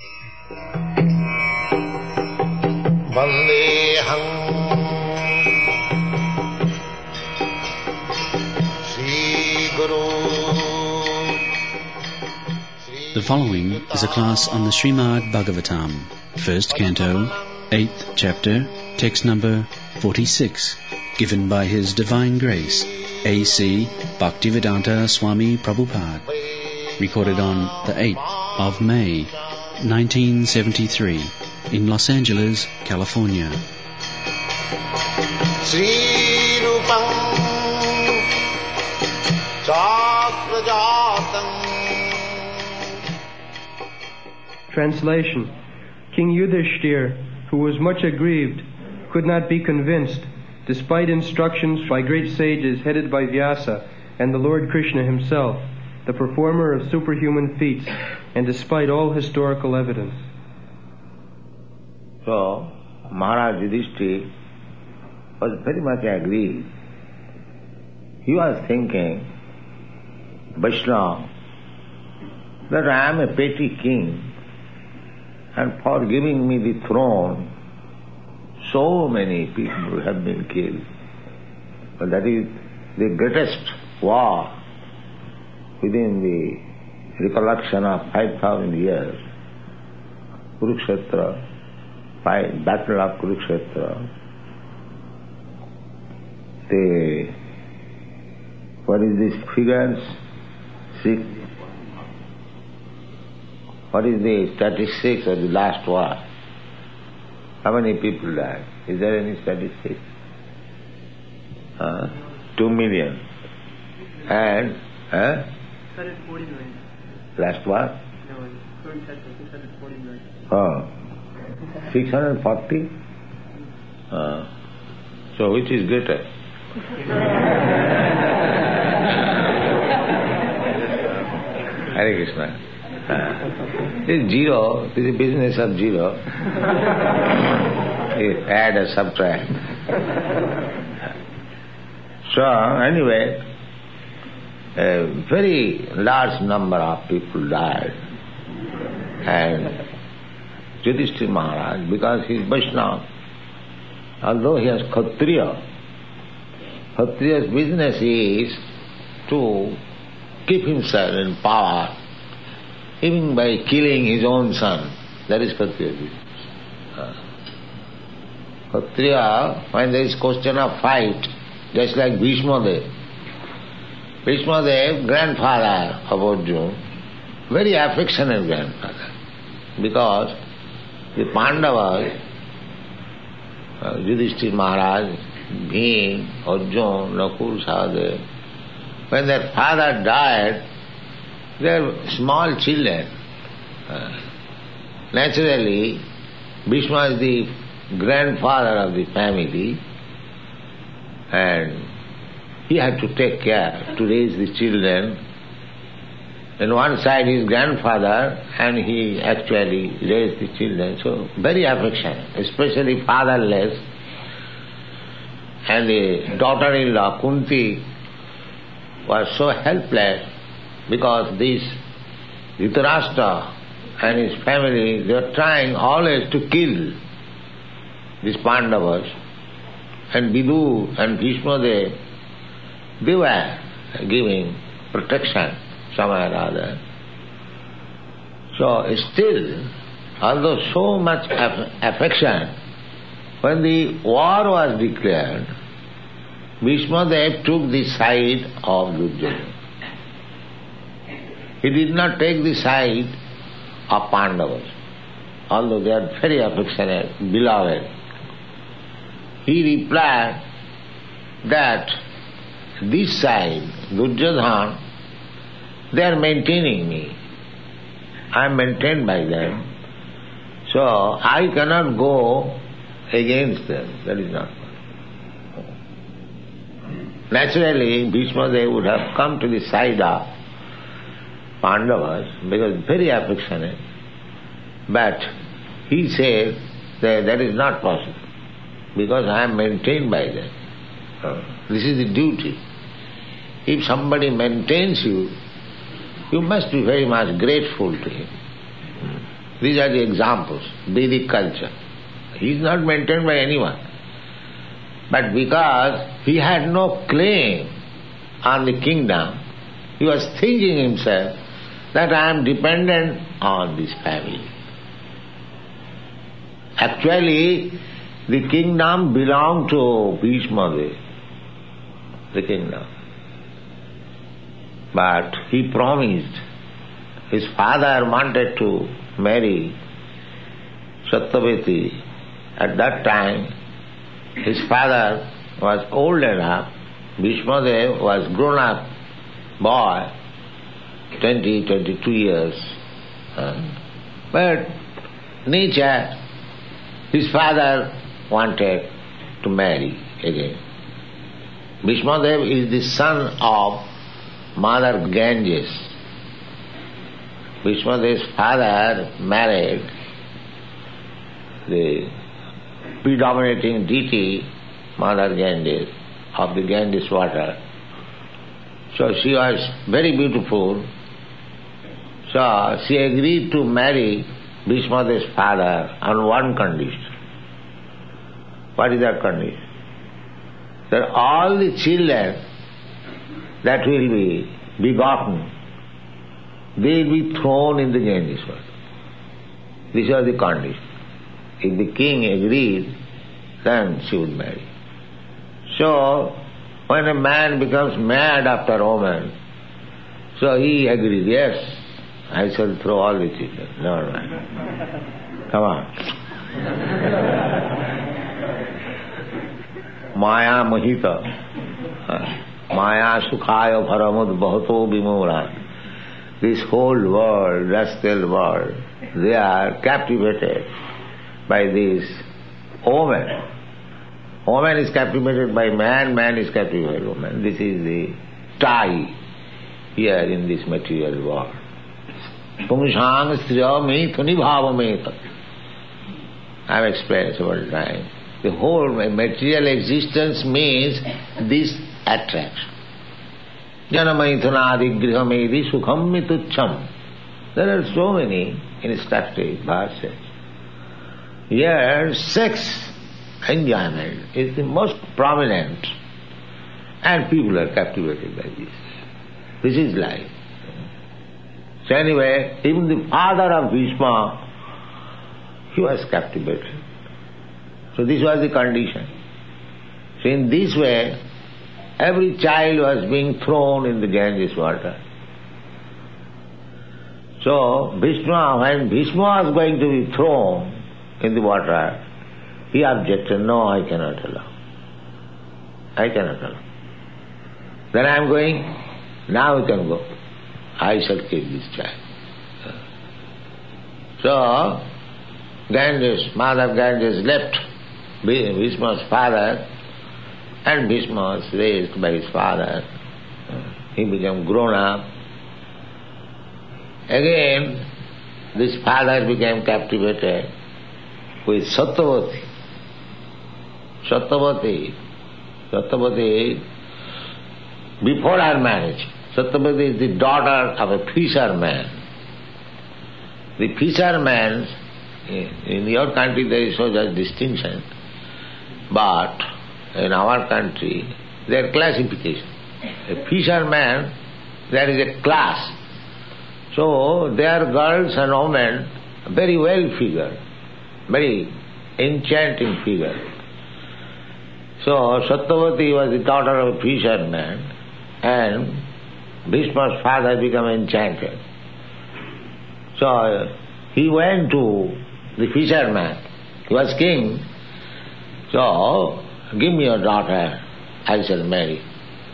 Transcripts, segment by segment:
Vandeham Sri Guru. The following is a class on the Srimad Bhagavatam, first canto, 8th chapter, text number 46, given by His Divine Grace, A.C. Bhaktivedanta Swami Prabhupada, recorded on the 8th of May, 1973, in Los Angeles, California. Sri Rupam Chakrajatam. Translation. King Yudhishthir, who was much aggrieved, could not be convinced, despite instructions by great sages headed by Vyasa and the Lord Krishna himself, the performer of superhuman feats, and despite all historical evidence. So, Maharaj Yudhishthira was very much aggrieved. He was thinking, Vaishnava, that I am a petty king, and for giving me the throne, so many people have been killed. But that is the greatest war within the recollection of 5,000 years. Kurukshetra, Battle of Kurukshetra. What is this figures? 6. What is the statistics of the last war? How many people died? Is there any statistics? 2 million. And? 640 million. Last war? No, current test was 640 million. 640? So which is greater? Hare Krishna. This is zero, this is business of zero. Add or subtract. So anyway, a very large number of people died. And Yudhishthira Maharaj, because he is Vaishnava, although he is Kshatriya, Kshatriya's business is to keep himself in power, even by killing his own son. That is Kshatriya's business. Kshatriya, when there is question of fight, just like Bhishmadev. Bhishmadev, grandfather of Arjuna, very affectionate grandfather, because the Pandavas, Yudhishthira Maharaj, Bhim, Arjuna, Nakul, Sahadev, when their father died, they were small children. Naturally, Bhishma is the grandfather of the family, and he had to take care to raise the children. On one side his grandfather, and he actually raised the children. So very affectionate, especially fatherless. And the daughter-in-law Kunti was so helpless because this Dhritarashtra and his family, they were trying always to kill these Pandavas. And Vidu and Bhishma, they were giving protection somewhere or other. So still, although so much affection, when the war was declared, Bhishma took the side of Duryodhana. He did not take the side of Pandavas, although they are very affectionate, beloved. He replied that this side, Duryodhana, they are maintaining me. I am maintained by them. So I cannot go against them. That is not possible. Naturally, Bhishma would have come to the side of Pandavas because very affectionate. But he said that that is not possible because I am maintained by them. This is the duty. If somebody maintains you, you must be very much grateful to him. These are the examples, Vedic culture. He is not maintained by anyone. But because he had no claim on the kingdom, he was thinking himself that I am dependent on this family. Actually, the kingdom belonged to Bhishma Dev, the kingdom. But he promised, his father wanted to marry Satyavati. At that time, his father was old enough, Bhishma Dev was grown-up boy, 20, 22 years. But nature, his father wanted to marry again. Bhishma Dev is the son of Mother Ganges. Bhishma Dev's father married the predominating deity, Mother Ganges, of the Ganges water. So she was very beautiful. So she agreed to marry Bhishma Dev's father on one condition. What is that condition? That all the children that will be begotten, they will be thrown in the Ganges water. This was the condition. If the king agreed, then she would marry. So, when a man becomes mad after a woman, so he agreed, yes, I shall throw all the children. Never mind. Come on. Maya Mahita. Maya Sukhaya Paramud Bhato Vimura. This whole world, rascal world, they are captivated by this woman. Woman is captivated by man, man is captivated by woman. This is the tie here in this material world. Pungsang striya me thuni bhava me tat. I have explained several times. The whole material existence means this attraction. Janamaithunadi grihamedi sukham mitucham. There are so many instructive verses. Here, sex enjoyment is the most prominent, and people are captivated by this. This is life. So anyway, even the father of Bhishma, he was captivated. So this was the condition. So in this way, every child was being thrown in the Ganges water. So Bhishma, when Bhishma was going to be thrown in the water, he objected, no, I cannot allow. I cannot allow. Then I am going, now you can go. I shall kill this child. So, Ganges, Mother Ganges left Bhishma's father, and Bhishma was raised by his father. He became grown up. Again, this father became captivated with Satyavati. Satyavati, before her marriage, Satyavati is the daughter of a fisherman. The fishermen, in your country there is no such distinction, but in our country there is classification. A fisherman, there is a class. So they are girls and women, very well figured, very enchanting figure. So Satyavati was the daughter of a fisherman, and Bhishma's father became enchanted. So he went to the fisherman. He was king. So, give me your daughter, I shall marry.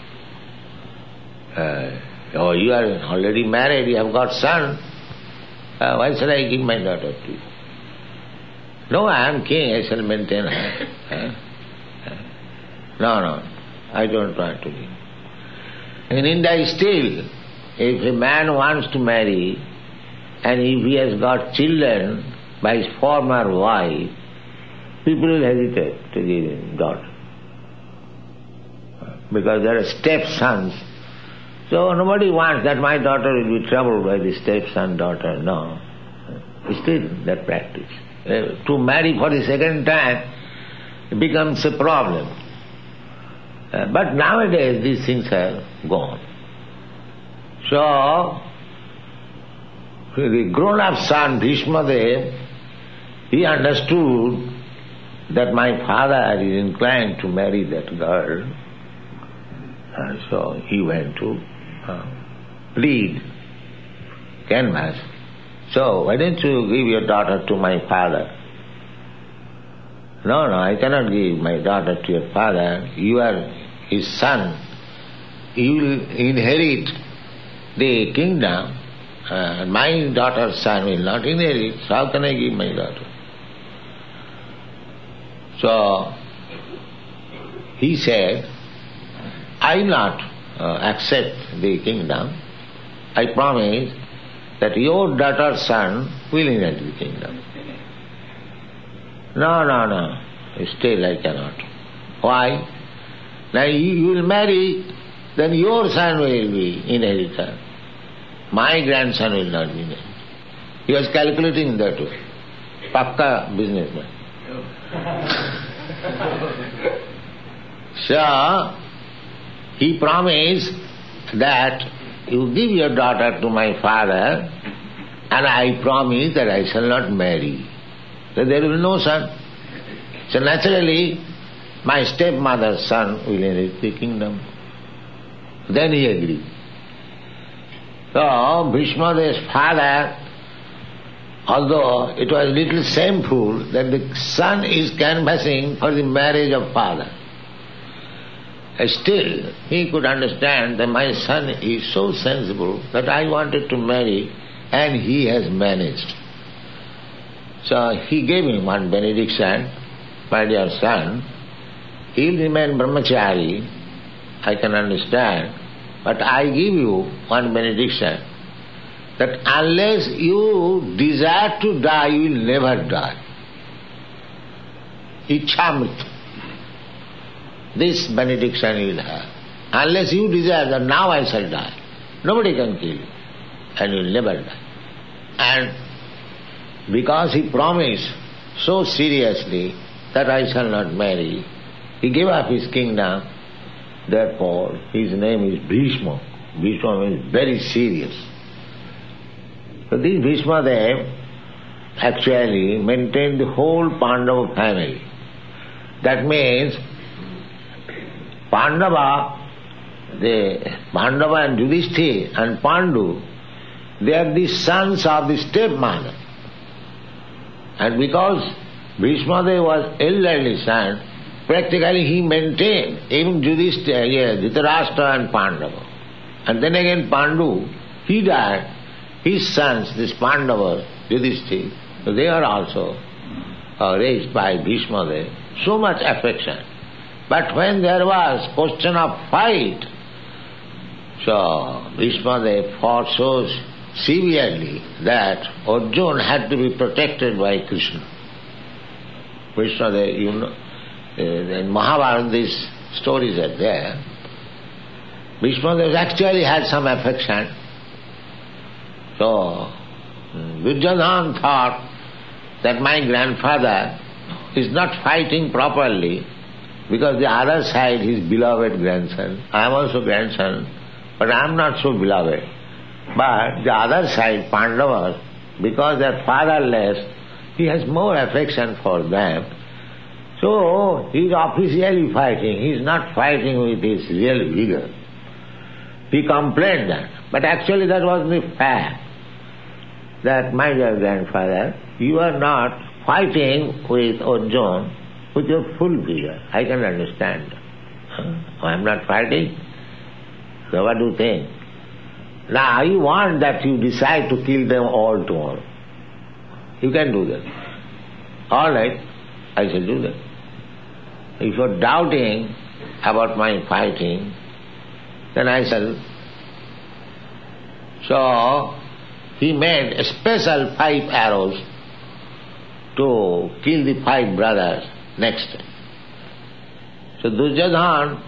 Oh, you are already married, you have got son. Why shall I give my daughter to you? No, I am king, I shall maintain her. No, I don't want to give. In India still, if a man wants to marry, and if he has got children by his former wife, people will hesitate to give him daughter. Because there are step-sons. So nobody wants that my daughter will be troubled by the step-son daughter. No. Still that practice. To marry for the second time becomes a problem. But nowadays these things are gone. So, the grown-up son, Bhishmadev, he understood that my father is inclined to marry that girl. And so he went to plead, canvass. So, why don't you give your daughter to my father? No, I cannot give my daughter to your father. You are his son. You will inherit the kingdom. My daughter's son will not inherit. So how can I give my daughter? So, he said, I will not accept the kingdom. I promise that your daughter's son will inherit the kingdom. No. Still I cannot. Why? Now you will marry, then your son will be inheritor. My grandson will not be inheritor. He was calculating that way. Pakka businessman. So, he promised that you give your daughter to my father and I promise that I shall not marry. So there will be no son. So naturally, my stepmother's son will inherit the kingdom. Then he agreed. So Bhishmadev's father, although it was a little shameful that the son is canvassing for the marriage of father, still he could understand that my son is so sensible that I wanted to marry and he has managed. So he gave him one benediction, my dear son, he will remain brahmachari, I can understand, but I give you one benediction, that unless you desire to die, you will never die. Ichamrita. This benediction you will have. Unless you desire that now I shall die, nobody can kill you, and you will never die. And because he promised so seriously that I shall not marry, he gave up his kingdom. Therefore, his name is Bhishma. Bhishma means very serious. So this Bhishmadev actually maintained the whole Pandava family. That means Pandava and Yudhishthira and Pandu, they are the sons of the stepmother. And because Bhishmadev was elderly son, practically he maintained even Yudhishthira, Dhritarashtra and Pandava. And then again Pandu, he died. His sons, this Pandava, Yudhishthira, so they are also raised by Bhishmadev. So much affection. But when there was question of fight, so Bhishmadev fought so severely that Arjuna had to be protected by Krishna. Bhishmadev, you know, in Mahabharata these stories are there. Bhishmadev actually had some affection. So Duryodhana thought that my grandfather is not fighting properly because the other side, his beloved grandson. I am also grandson, but I am not so beloved. But the other side, Pandavas, because they are fatherless, he has more affection for them. So he is officially fighting. He is not fighting with his real vigor. He complained that. But actually that was the fact. That, my dear grandfather, you are not fighting with Arjuna with your full vigor. I can understand. I am not fighting. So what do you think? Now you want that you decide to kill them all tomorrow. You can do that. All right, I shall do that. If you are doubting about my fighting, then I shall. So he made a special 5 arrows to kill the 5 brothers next day. So Duryodhana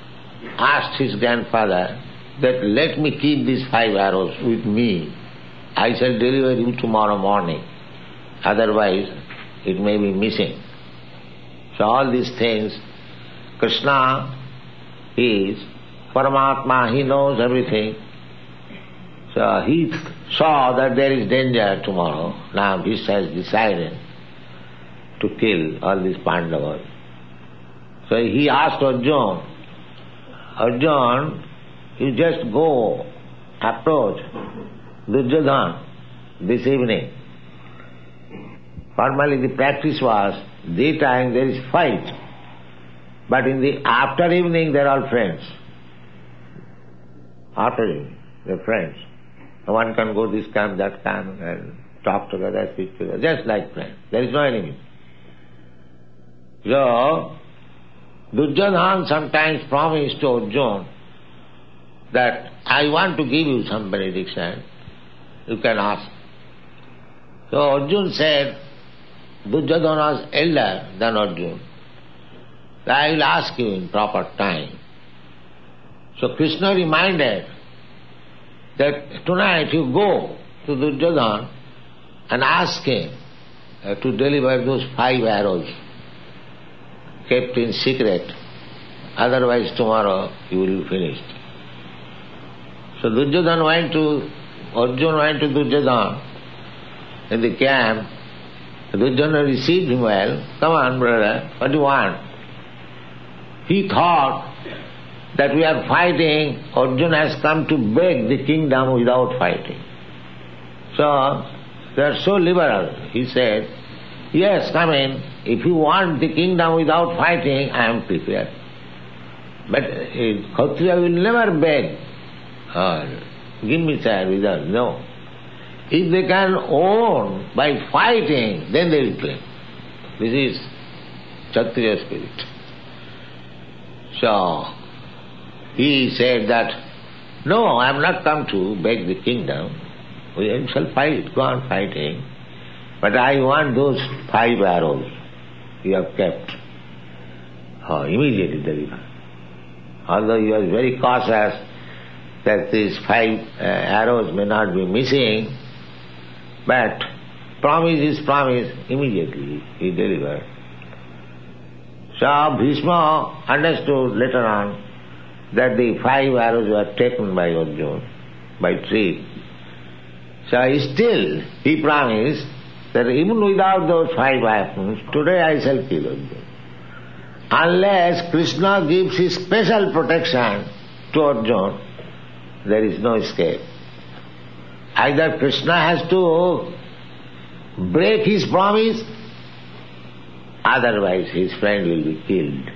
asked his grandfather that let me keep these 5 arrows with me I shall deliver you tomorrow morning. Otherwise, it may be missing. So all these things, Krishna is Paramatma, he knows everything. So he saw that there is danger tomorrow. Now he has decided to kill all these Pandavas. So he asked Arjuna, Arjuna, you just go approach Duryodhana this evening. Formally the practice was, daytime there is fight, but in the after evening they are all friends. After evening, they are friends. One can go this camp, that camp, and talk together, speak together, just like friends. There is no enemy. So, Duryodhana sometimes promised to Arjuna that I want to give you some benediction, you can ask. So Arjuna said, Duryodhana was elder than Arjuna. I will ask you in proper time. So Krishna reminded that tonight you go to Duryodhana and ask him to deliver those 5 arrows kept in secret. Otherwise tomorrow you will be finished. So Duryodhana Arjuna went to Duryodhana in the camp. Duryodhana received him well. Come on, brother, what do you want? He thought that we are fighting, Arjuna has come to beg the kingdom without fighting. So, they are so liberal. He said, yes, come in. If you want the kingdom without fighting, I am prepared. But Kshatriya will never beg, give me sir without, no. If they can own by fighting, then they will claim. This is Kshatriya spirit. So, he said that, no, I have not come to beg the kingdom. We shall fight, go on fighting. But I want those 5 arrows you have kept. Immediately deliver. Although he was very cautious that these 5 arrows may not be missing, but promise is promise, immediately he delivered. So Bhishma understood later on that the 5 arrows were taken by Arjuna, by trick. So still he promised that even without those 5 weapons, today I shall kill Arjuna. Unless Krishna gives his special protection to Arjuna, there is no escape. Either Krishna has to break his promise, otherwise his friend will be killed.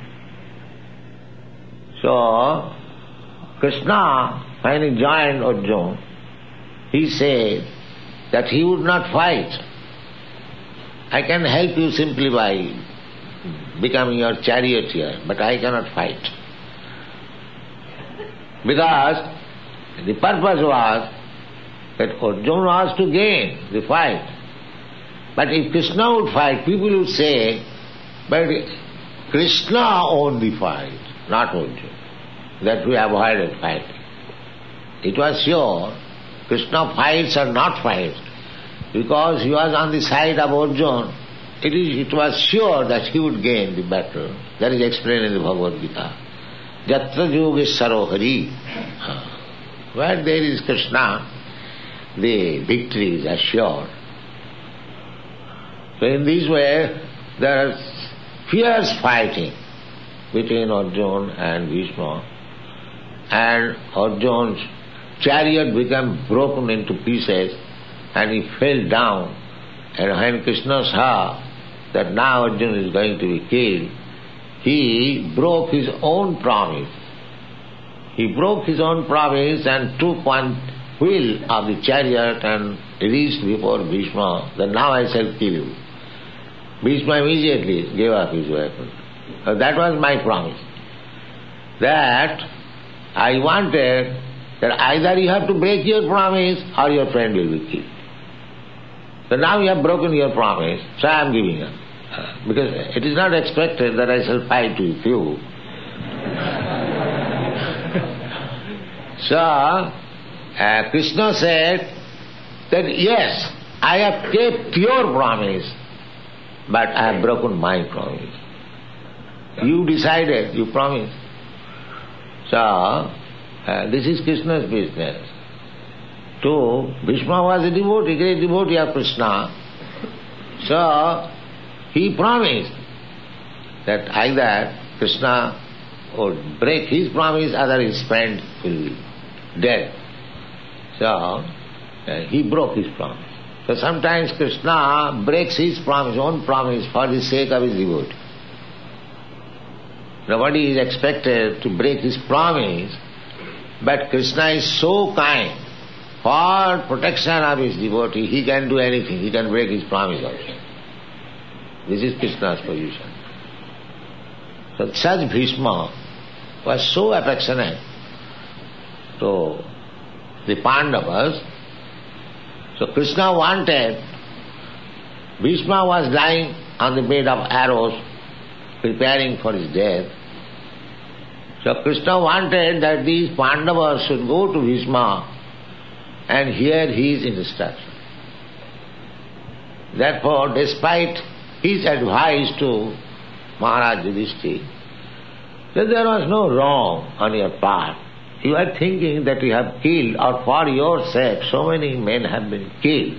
So, Krishna, when he joined Arjuna, he said that he would not fight. I can help you simply by becoming your charioteer, but I cannot fight. Because the purpose was that Arjuna was to gain the fight. But if Krishna would fight, people would say, but Krishna owned the fight, not Arjuna. That we avoided fighting. It was sure Krishna fights or not fights, because he was on the side of Arjuna, it was sure that he would gain the battle. That is explained in the Bhagavad Gita. Jatra yogeshwaro hari. Where there is Krishna, the victory is assured. So in this way, there is fierce fighting between Arjuna and Bhishma, and Arjuna's chariot became broken into pieces and he fell down. And when Krishna saw that now Arjuna is going to be killed, he broke his own promise. He broke his own promise and took one wheel of the chariot and reached before Bhishma that now I shall kill you. Bhishma immediately gave up his weapon. So that was my promise. That I wanted that either you have to break your promise or your friend will be killed. So now you have broken your promise, so I am giving up. Because it is not expected that I shall fight with you. So, Krishna said that yes, I have kept your promise, but I have broken my promise. You decided, you promised. So, this is Krishna's business. So, Bhishma was a devotee, great devotee of Krishna. So, he promised that either Krishna would break his promise, other his friend will be dead. So, he broke his promise. So sometimes Krishna breaks his promise, own promise, for the sake of his devotee. Nobody is expected to break his promise, but Krishna is so kind. For protection of his devotee, he can do anything. He can break his promise also. This is Krishna's position. So such Bhishma was so affectionate to the Pandavas. So Krishna wanted, Bhishma was lying on the bed of arrows, preparing for his death. So Krishna wanted that these Pandavas should go to Bhishma and hear his instruction. Therefore, despite his advice to Maharaj Yudhishthira, that there was no wrong on your part. You are thinking that you have killed, or for your sake so many men have been killed.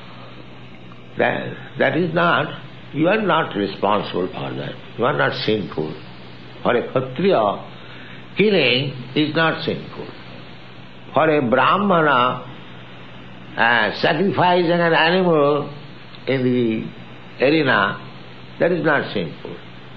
That is not, you are not responsible for that. You are not sinful. For a Kshatriya, killing is not sinful. For a Brahmana, sacrificing an animal in the arena, that is not sinful.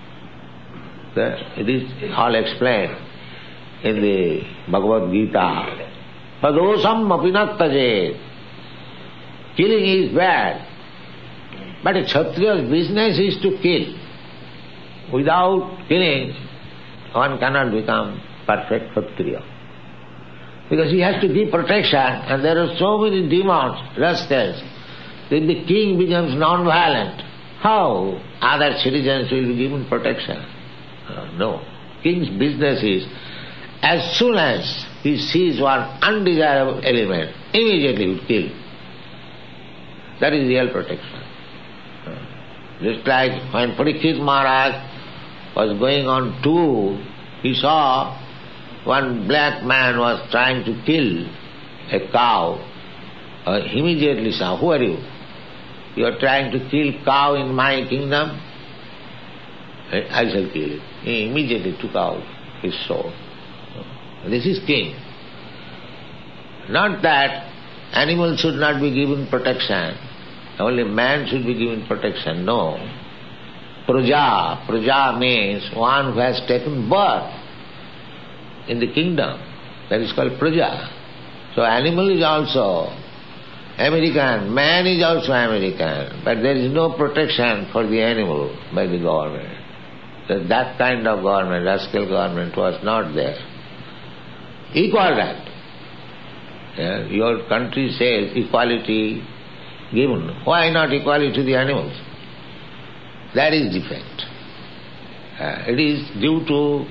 It is all explained in the Bhagavad Gita. Padosam apinattajed. Killing is bad. But a Kshatriya's business is to kill. Without killing, one cannot become perfect Kshatriya. Because he has to give protection, and there are so many demons, rascals. If the king becomes non-violent, how other citizens will be given protection? No. King's business is, as soon as he sees one undesirable element, immediately he will kill. That is real protection. Just like when Parikshit Maharaj was going on tour, he saw one black man was trying to kill a cow. He immediately saw, who are you? You are trying to kill cow in my kingdom? I shall kill it. He immediately took out his sword. This is king. Not that animals should not be given protection, only man should be given protection. No. Praja means one who has taken birth in the kingdom. That is called Praja. So animal is also American, man is also American, but there is no protection for the animal by the government. So that kind of government, rascal government, was not there. Equal right. Your country says equality given. Why not equality to the animals? That is defect. It is due to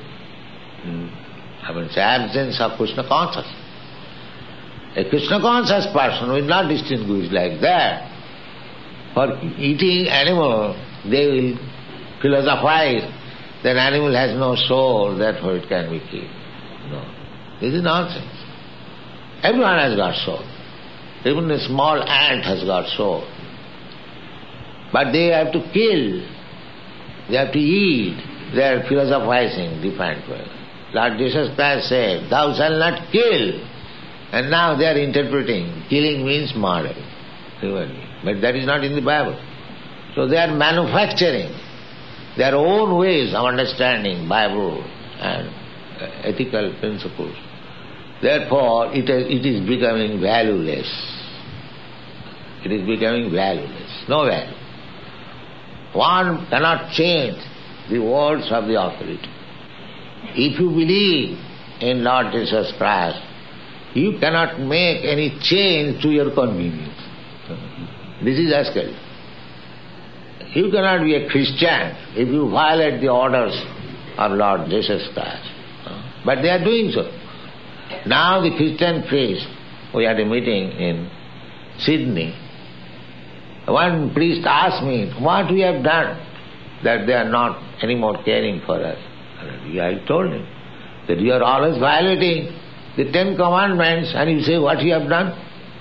absence of Krishna consciousness. A Krishna conscious person will not distinguish like that. For eating animal, they will philosophize that animal has no soul, therefore it can be killed. No. This is nonsense. Everyone has got soul. Even a small ant has got soul. But they have to kill, they have to eat, they are philosophizing different way. Lord Jesus Christ said, thou shalt not kill. And now they are interpreting, killing means murder. But that is not in the Bible. So they are manufacturing their own ways of understanding Bible and ethical principles. Therefore, it is becoming valueless. It is becoming valueless. No value. One cannot change the words of the authority. If you believe in Lord Jesus Christ, you cannot make any change to your convenience. This is asking. You cannot be a Christian if you violate the orders of Lord Jesus Christ. But they are doing so. Now the Christian priest, we had a meeting in Sydney, one priest asked me, what we have done that they are not anymore caring for us. I told him that you are always violating the 10 commandments and you say what you have done.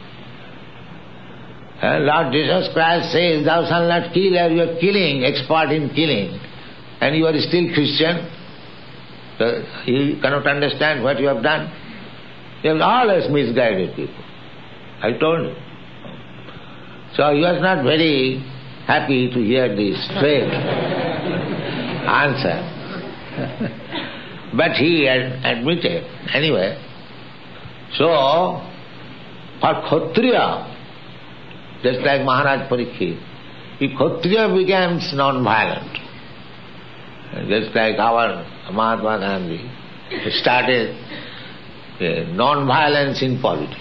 Lord Jesus Christ says, thou shalt not kill, or you are killing, expert in killing, and you are still Christian. So you cannot understand what you have done. You have always misguided people. I told him. So he was not very happy to hear this straight answer. But he admitted. Anyway, so for Kshatriya, just like Maharaj Parikshit, if Kshatriya becomes non-violent, just like our Mahatma Gandhi started non-violence in politics.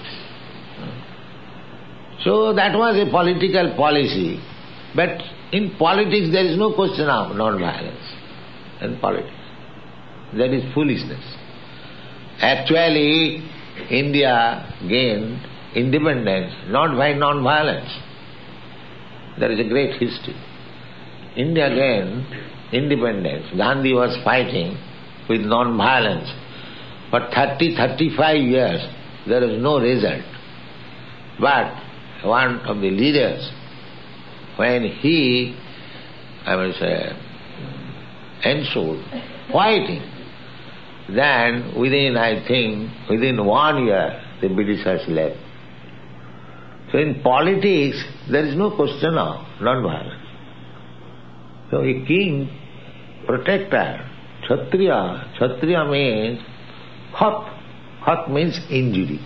So that was a political policy. But in politics there is no question of non-violence in politics. That is foolishness. Actually, India gained independence not by non-violence. There is a great history. India gained independence. Gandhi was fighting with non-violence. For 30-35 years there was no result. But one of the leaders, when he, ensured fighting, then within 1 year the Britishers left. So in politics there is no question of non-violence. So a king, protector, Kshatriya means Khat means injury.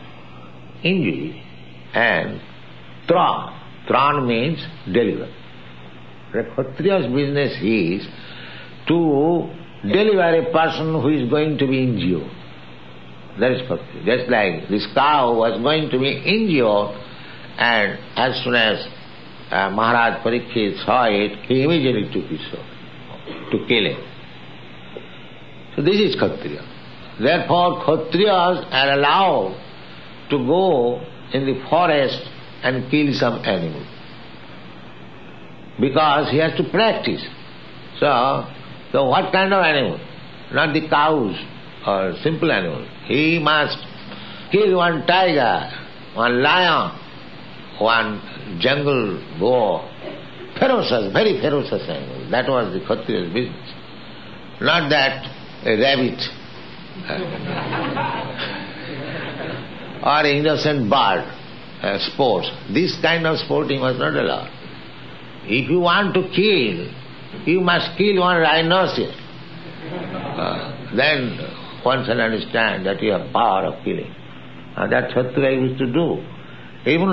And Tran means deliver. The Kshatriya's business is to deliver a person who is going to be injured. That is Kshatriya. Just like this cow was going to be injured, and as soon as Maharaj Parikshit saw it, he immediately took his sword to kill him. So this is Kshatriya. Therefore Kshatriyas are allowed to go in the forest and kill some animal, because he has to practice. So what kind of animal? Not the cows or simple animal. He must kill one tiger, one lion, one jungle boar. Ferocious, very ferocious animal. That was the Kshatriya's business. Not that a rabbit or innocent bird sports. This kind of sporting was not allowed. If you want to kill, you must kill one rhinoceros. Then one shall understand that you have power of killing. That Kshatriya used to do. Even,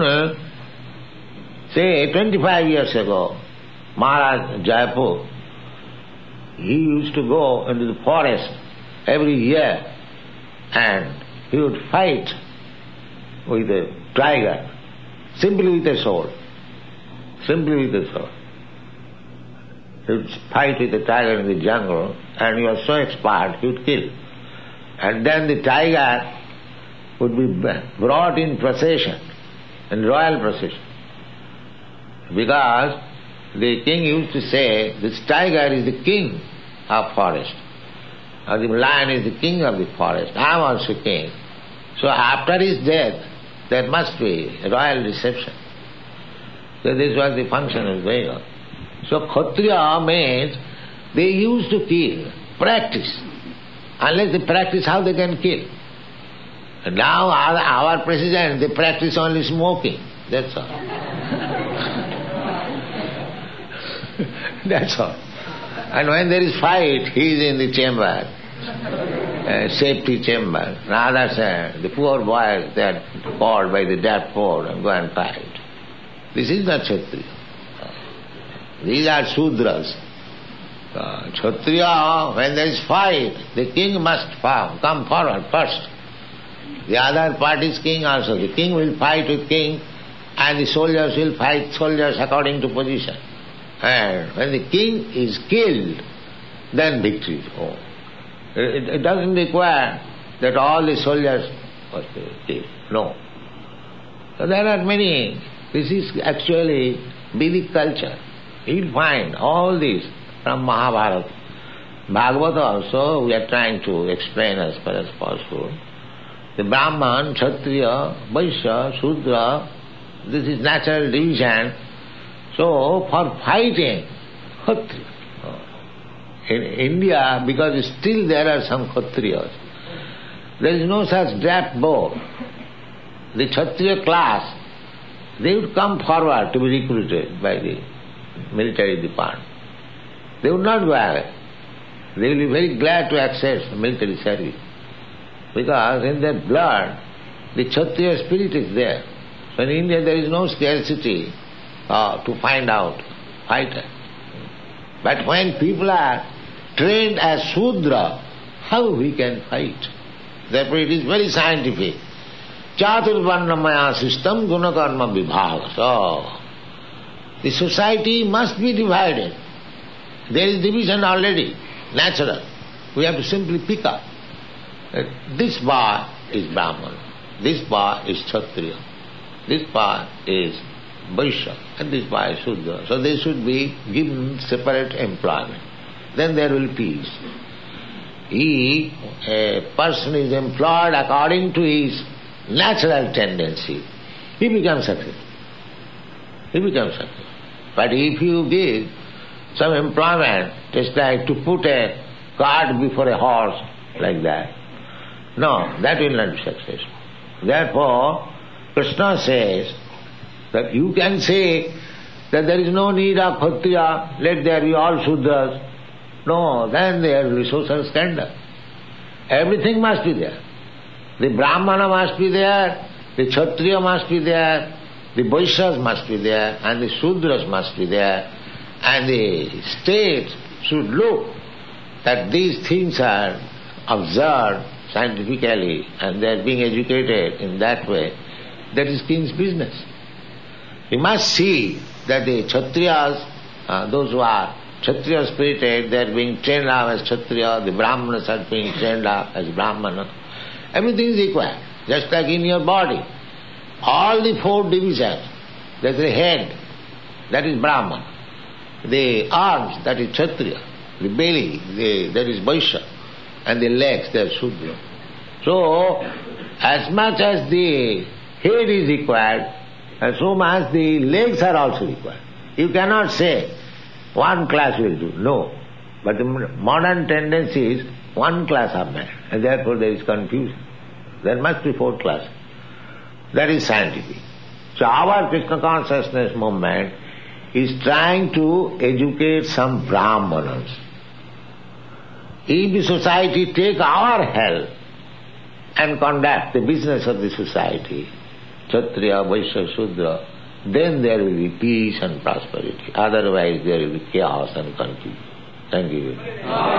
say, 25 years ago, Maharaj Jaipur, he used to go into the forest every year and he would fight with a tiger, simply with a sword. He would fight with the tiger in the jungle, and he was so expert, he would kill. And then the tiger would be brought in procession, in royal procession. Because the king used to say, this tiger is the king of forest, or the lion is the king of the forest. I am also king. So after his death, there must be a royal reception. So this was the function of going on. So Kshatriya means they used to kill, practice. Unless they practice, how they can kill? And now our president, they practice only smoking. That's all. That's all. And when there is fight, he is in the chamber, safety chamber. Rather said, the poor boys, they are called by the death poor and go and fight. This is not Kshatriya. These are Sudras. Kshatriya, when there is fight, the king must come forward first. The other party's king also. The king will fight with king, and the soldiers will fight soldiers according to position. And when the king is killed, then victory is over. It doesn't require that all the soldiers must be killed. No. So there are many. This is actually Vedic culture. You'll find all this from Mahabharata. Bhagavata also we are trying to explain as far as possible. The Brahman, Kshatriya, Vaishya, Shudra, this is natural division. So for fighting, Kshatriya. In India, because still there are some Kshatriyas, there is no such draft board. The Kshatriya class, they would come forward to be recruited by the military department. They would not go away. They will be very glad to accept the military service. Because in their blood, the Kshatriya spirit is there. So in India there is no scarcity to find out fighter. But when people are trained as Shudra, how we can fight? Therefore it is very scientific. Chaturvarnamaya system gunakarma vibhaga. So, the society must be divided. There is division already, natural. We have to simply pick up. This bar is Brahman, this bar is Kshatriya, this bar is Vaishya, and this bar is Shudra. So they should be given separate employment. Then there will be peace. A person is employed according to his natural tendency, he becomes successful. He becomes successful. But if you give some employment, just like to put a cart before a horse, like that, no, that will not be successful. Therefore, Krishna says that you can say that there is no need of Kshatriya, let there be all Shudras. No, then there will be social scandal. Everything must be there. The Brahmana must be there, the Kshatriya must be there, the Vaishyas must be there, and the Shudras must be there, and the state should look that these things are observed scientifically and they are being educated in that way. That is king's business. You must see that the Kshatriyas, those who are Kshatriya spirited, they are being trained up as Kshatriya, the Brahmanas are being trained up as Brahmana. Everything is equal, just like in your body. All the four divisions, there is the head, that is Brahman, the arms, that is Kshatriya, the belly, that is Vaishya, and the legs, they are Shudra. So, as much as the head is required, and so much the legs are also required. You cannot say one class will do, no. But the modern tendency is one class of man, and therefore there is confusion. There must be four classes. That is scientific. So our Krishna consciousness movement is trying to educate some Brahmanas. If the society take our help and conduct the business of the society, Kshatriya, Vaishya, Shudra, then there will be peace and prosperity. Otherwise there will be chaos and confusion. Thank you.